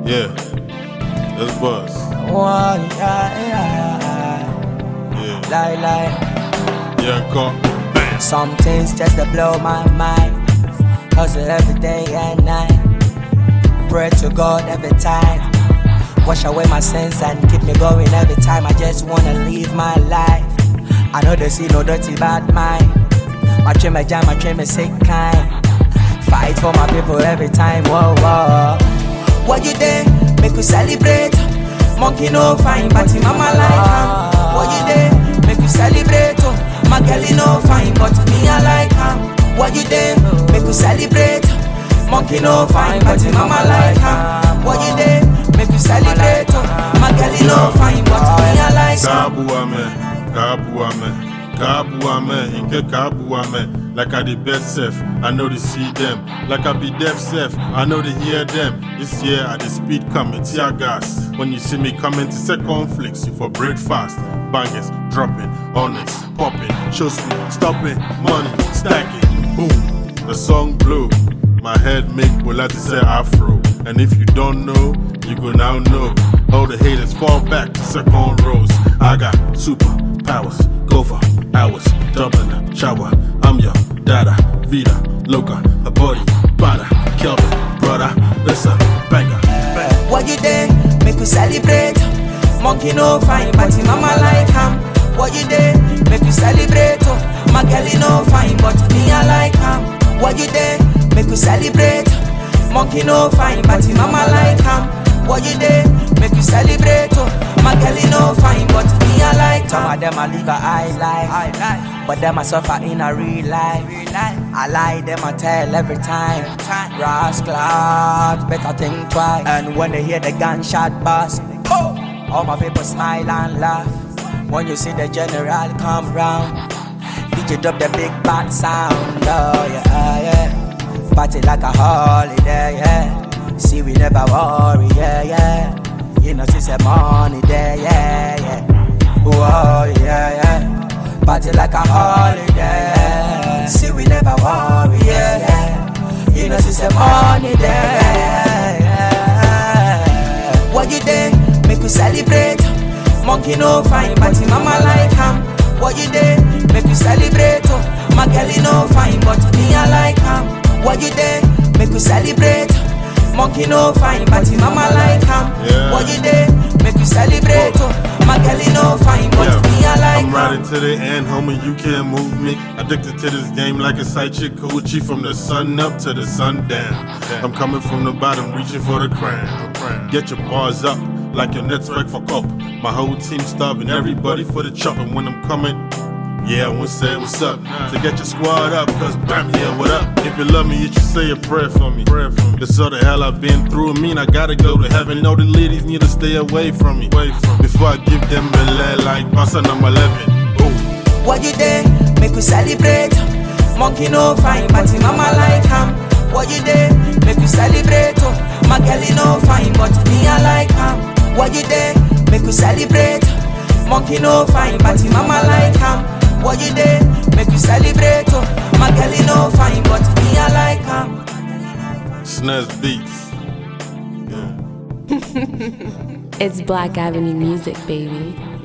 Yeah, that's Buzz. Oh, lie. Yeah, call. Bam. Some things just to blow my mind. Hustle every day and night. Pray to God every time. Wash away my sins and keep me going every time. I just wanna live my life. I know they see no dirty bad mind. My train, my jam, my train, my sick kind. Fight for my people every time. Whoa, whoa. What you there? Make we celebrate. Monkey no fine, but him mama like him. What you there? Make we celebrate. My girl no fine, but me I like him. What you there? Make we celebrate. Monkey no fine, but him mama like him. What you there? Make we celebrate. My girl no fine, but me I like him. Kabuame, Inke Kabuame, like I the best self, I know they see them. Like I be deaf self, I know they hear them. This year I the speed coming, tear gas. When you see me coming to set conflicts, you for breakfast. Bangers, dropping, onyx, popping, show speed, stopping, money, stacking, boom. The song blew, my head make Bolati say afro. And if you don't know, you go now know. All the haters fall back to second rows. I got super powers, go for hours, Dublin, shower. I'm your dada, vida, loca, a body, bada, Kelvin, brother, listen, banger. What you there? Make we celebrate. Monkey no fine, but him mama like him. What you there? Make we celebrate. My girl no fine, but me I like him. What you there? Make we celebrate. Monkey no fine, but him mama like him. What you there? Make we celebrate. My girl no fine, but me I like him. Some of them I live a high life, but them I suffer in a real life. I lie, them I tell every time. Rascals, better think twice. And when they hear the gunshot bust, all my people smile and laugh. When you see the general come round, DJ drop the big bad sound. Oh yeah. Party like a holiday, yeah. See we never worry, yeah. You know see some money there, yeah. Oh yeah. Party like a holiday. See we never worry, yeah. You know see some money there, yeah. What you there? Make we celebrate. Monkey no fine, but him mama like him. What you there? Make we celebrate. My girl no fine, but me I like him. What you there? Make we celebrate. Monkey no fine, but him mama like him. Yeah. What you there? Make we celebrate. My girl no fine, but me I like him. I'm riding to the end, homie, you can't move me. Addicted to this game like a side chick coochie. From the sun up to the sun down. I'm coming from the bottom, reaching for the crown. Get your bars up, like your network fuck up. My whole team starving, everybody for the chop. And when I'm coming, yeah, I won't say what's up. So get your squad up, cause bam, yeah, what up? If you love me, you should say a prayer for me. This other hell I've been through, I gotta go to heaven. Know the ladies need to stay away from me. Before I give them a leg like Bassa number 11. Ooh. What you there? Make we celebrate. Monkey no fine, but him mama like him. What you there? Make we celebrate. My girl no fine, but me I like him. What you there? Make we celebrate. Monkey no fine, but him mama like him. What you there? Make we celebrate. My girl no fine, but me I like him. Snaz Beats. Yeah. It's Black Avenue music, baby.